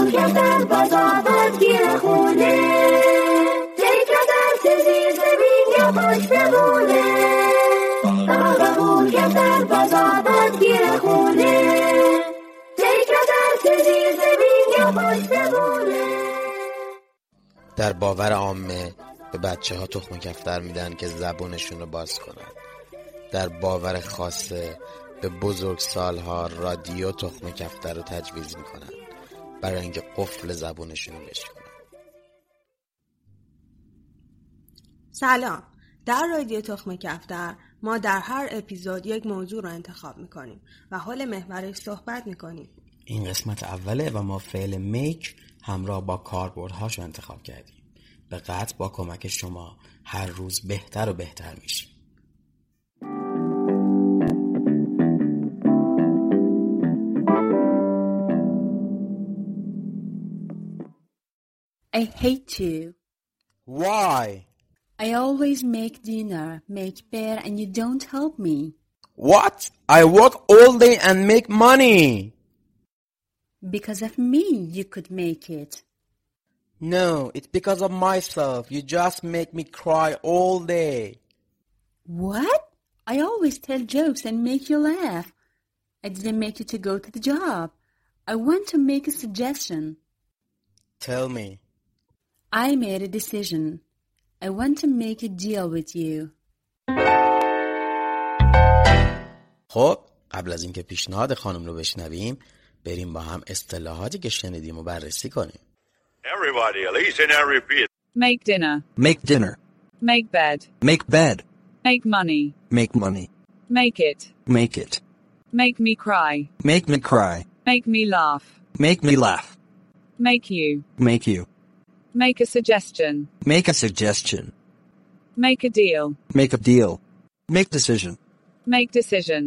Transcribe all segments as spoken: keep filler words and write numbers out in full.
قبول کردن باز آباد گیر خونه تکرار تزی زمین یا خوش بمونه قبول کردن باز آباد گیر خونه تکرار تزی زمین یا خوش بمونه. در باور عامه به بچه ها تخم کفتر میدن که زبونشون رو باز کنن. در باور خاصه به بزرگسال‌ها رادیو تخم کفتر رو تجویز میکنن برای اینکه قفل زبونشون رو بشکنن. سلام. در رادیو تخم کفتر ما در هر اپیزود یک موضوع رو انتخاب میکنیم و حول محورش صحبت میکنیم. این قسمت اوله و ما فعل میک همراه با کاربردهاش رو انتخاب کردیم. به قطع با کمک شما هر روز بهتر و بهتر میشیم. I hate you. Why? I always make dinner, make bed, and you don't help me. What? I work all day and make money. Because of me, you could make it. No, it's because of myself. You just make me cry all day. What? I always tell jokes and make you laugh. I didn't make you to go to the job. I want to make a suggestion. Tell me. I made a decision. I want to make a deal with you. خب قبل از اینکه پیشنهاد خانم رو بشنویم بریم با هم اصطلاحاتی که شنیدیم و بررسی کنیم. Everybody, listen and repeat. Make dinner. Make dinner. Make bed. Make bed. Make money. Make money. Make it. Make it. Make me cry. Make me cry. Make me laugh. Make me laugh. Make you. Make you. Make a suggestion. Make a suggestion. Make a deal. Make a deal. Make decision. Make decision.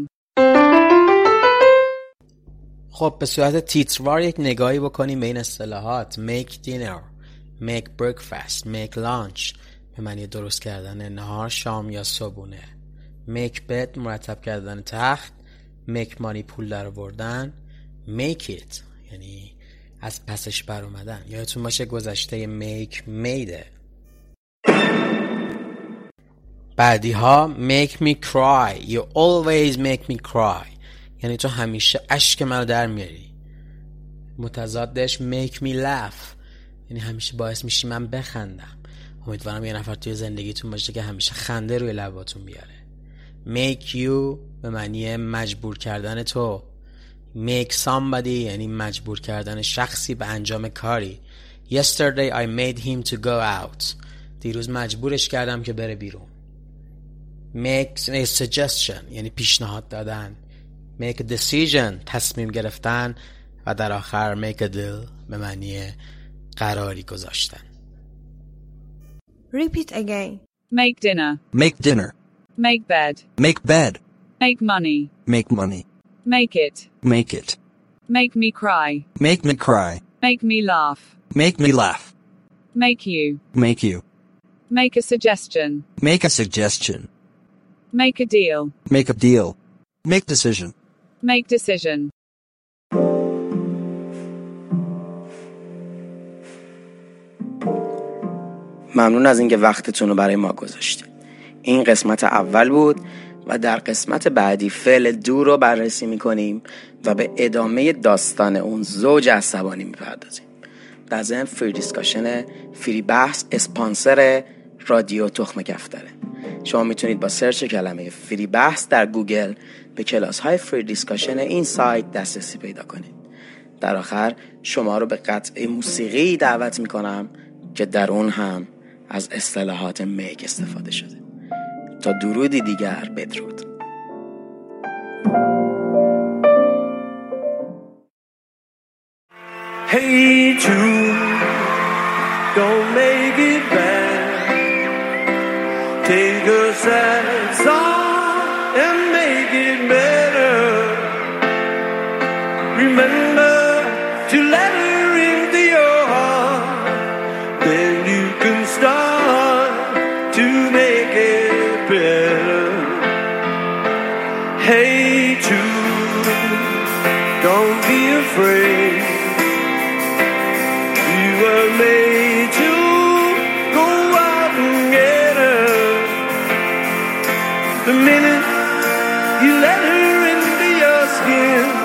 خب به صورت تیتروار یک نگاهی بکنیم به این اصطلاحات. Make dinner, make breakfast, make lunch به معنی درست کردن نهار، شام یا صبحونه. Make bed مرتب کردن تخت. Make money پول در آوردن. Make it یعنی از پسش بر اومدن. یادتون باشه گذشته make made. بعدی ها make me cry. You always make me cry یعنی تو همیشه اشک منو در میاری. متضادش make me laugh یعنی همیشه باعث میشی من بخندم. امیدوارم یه نفر توی زندگیتون باشه که همیشه خنده روی لباتون بیاره. make you به معنی مجبور کردن تو. make somebody یعنی مجبور کردن شخصی به انجام کاری. Yesterday I made him to go out. دیروز مجبورش کردم که بره بیرون. make a suggestion یعنی پیشنهاد دادن. make a decision تصمیم گرفتن و در آخر make a deal به معنی قراری گذاشتن. Repeat again. Make dinner. Make dinner. Make bed. Make bed. Make money. Make money. Make it. Make it. Make me cry. Make me cry. Make me laugh. Make me laugh. Make you. Make you. Make a suggestion. Make a suggestion. Make a deal. Make a deal. Make decision. Make decision. ممنون از اینکه وقتتون رو برای ما گذاشتید. این قسمت اول بود و در قسمت بعدی فعل دو رو بررسی میکنیم و به ادامه داستان اون زوج عصبانی میپردازیم. در ضمن فری دیسکاشن فری بحث اسپانسر رادیو تخم کفتره. شما میتونید با سرچ کلمه فری بحث در گوگل به کلاس های فری دیسکاشن این سایت دسترسی پیدا کنید. در آخر شما رو به قطعه موسیقی دعوت میکنم که در اون هم از اصطلاحات میک استفاده شده. تا درودی دیگر بدرود. Hey Jude, don't make it bad. Take a sad song and make it better. Remember to let her into your heart. Then you can start to make it better. Hey Jude, don't be afraid. The minute you let her into your skin.